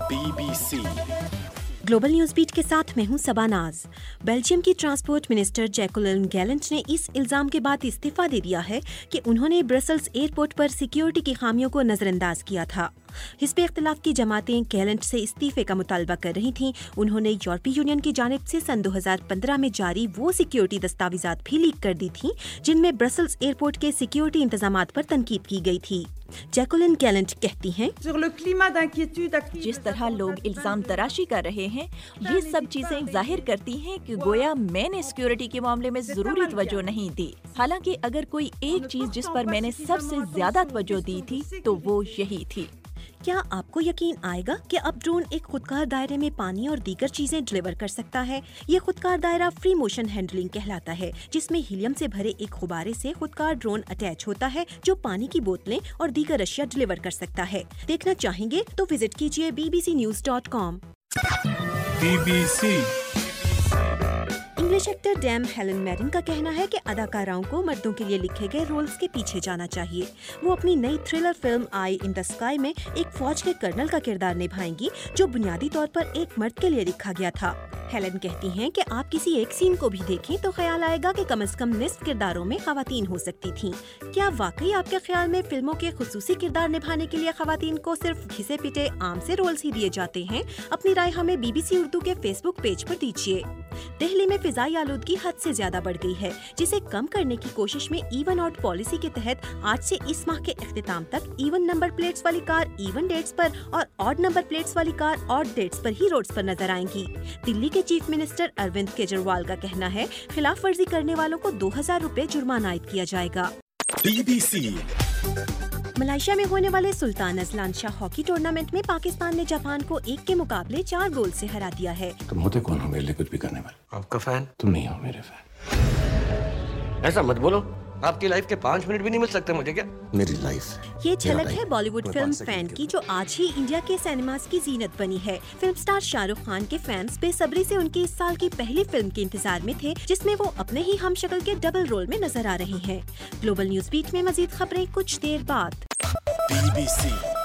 BBC global news beat के साथ मैं हूं सबानाज। बेल्जियम की ट्रांसपोर्ट मिनिस्टर जैकुलिन गैलेंट ने इस इल्जाम के बाद इस्तीफा दे दिया है कि उन्होंने ब्रसल्स एयरपोर्ट पर सिक्योरिटी की खामियों को नजरअंदाज किया था। हिस्ब इख्तिलाफ की जमातें गैलेंट से इस्तीफे का मुतालबा कर रही थीं। उन्होंने यूरोपीय यूनियन की जानिब से सन 2015 में जारी वो सिक्योरिटी दस्तावेजात भी लीक कर दी थीं जिनमें ब्रसल्स एयरपोर्ट के सिक्योरिटी इंतजामात पर तनकीद की गई थी। जैकुलिन गैलेंट कहती हैं, जिस तरह लोग इल्जाम तराशी कर रहे हैं, ये सब चीजें जाहिर करती हैं कि गोया मैंने सिक्योरिटी के मामले में जरूरी तवज्जो नहीं दी। हालांकि अगर कोई एक चीज जिस पर मैंने सबसे ज्यादा तवज्जो दी थी तो वो यही थी। क्या आपको यकीन आएगा कि अब ड्रोन एक खुदकार दायरे में पानी और दीगर चीजें डिलीवर कर सकता है। ये खुदकार दायरा फ्री मोशन हैंडलिंग कहलाता है, जिसमें हीलियम से भरे एक गुब्बारे से खुदकार ड्रोन अटैच होता है जो पानी की बोतलें और दीगर अशिया डिलीवर कर सकता है। देखना चाहेंगे तो विजिट कीजिए bbcnews.com। BBC English actor dame Helen Mirren का कहना है कि अदाकाराओं को मर्दों के लिए लिखे गए रोल्स के पीछे जाना चाहिए। वो अपनी नई thriller film eye in the sky में एक फौज के कर्नल का किरदार निभाएंगी जो बुनियादी तौर पर एक मर्द के लिए लिखा गया था। हेलन कहती हैं कि आप किसी एक सीन को भी देखें तो ख्याल आएगा कि कम से कम निस्फ किरदारों में खवातीन हो सकती थीं। क्या वाकई आपके ख्याल में फिल्मों के खुसूसी किरदार निभाने के लिए खवातीन को सिर्फ घिसे पिटे आम से रोल्स ही दिए जाते हैं? अपनी राय हमें BBC उर्दू के फेसबुक पेज पर दीजिए। दिल्ली में फिजाई आलूदगी हद से ज्यादा बढ़ गई है, जिसे कम करने की कोशिश में इवन आउट पॉलिसी के तहत आज से इस माह के इख्तिताम तक इवन नंबर प्लेट्स वाली कार इवन डेट्स पर और ऑड नंबर प्लेट्स वाली कार ऑड डेट्स पर ही रोड्स पर नजर आएंगी। दिल्ली के चीफ मिनिस्टर अरविंद केजरीवाल का कहना है, खिलाफ वर्जी करने वालों को 2000 रुपए जुर्माना आयद किया जाएगा। BBC मलेशिया में होने वाले Sultan Azlan Shah hockey tournament में पाकिस्तान ने जापान को 1 के मुकाबले 4 गोल से हरा दिया है। तुम होते कौन हो मेरे लिए कुछ भी करने वाले? आपका फैन? तुम नहीं हो मेरे फैन। ऐसा मत बोलो, आपकी लाइफ के 5 मिनट भी नहीं मिल सकते मुझे क्या? मेरी लाइफ ये झलक है बॉलीवुड फिल्म फैन की, जो आज ही इंडिया के सिनेमास की जीनत बनी है। फिल्म स्टार शाहरुख खान के फैंस बेसब्री से उनकी इस साल की पहली फिल्म के इंतजार में थे, जिसमें वो अपने ही हमशक्ल के डबल रोल में नजर आ रहे हैं। ग्लोबल न्यूज बीट में मजीद खबरें कुछ देर बाद। BBC